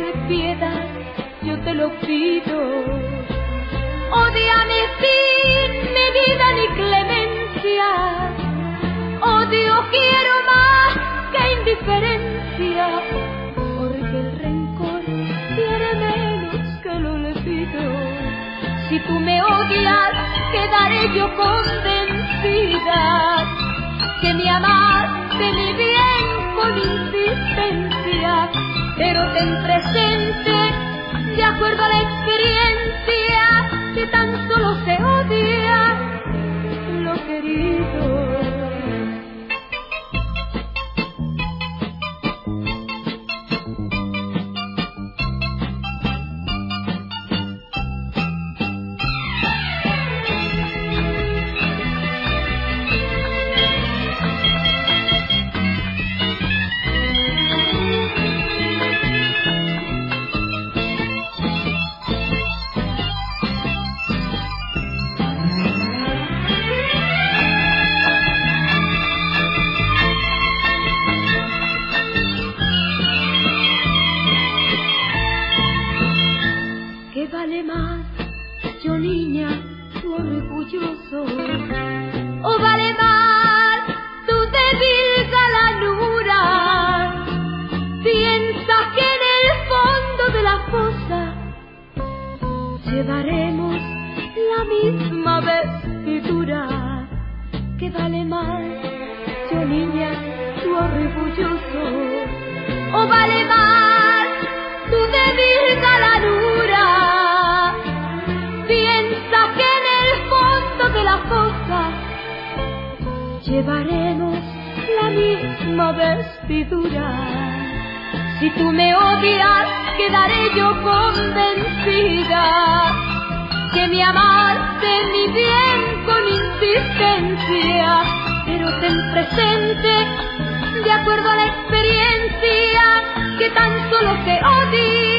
piedad, yo te lo pido. Ódiame sin medida ni clemencia, odio quiero más que indiferencia, porque el rencor tiene menos que el olvido. Si tú me odias, quedaré yo convencida que me amaste mi bien con insistencia, pero ten presente, de acuerdo a la experiencia, que tan solo se odia lo querido. ¿Qué vale más, yo niña, tu orgulloso? ¿O vale más tu débil galanura? Piensa que en el fondo de la fosa llevaremos la misma vestidura. ¿Qué vale más, yo niña, tu orgulloso? ¿O vale más tu débil galanura? Piensa que en el fondo de la fosa llevaremos la misma vestidura. Si tú me odias, quedaré yo convencida que me amaste mi bien con insistencia, pero ten presente, de acuerdo a la experiencia, que tan solo se odia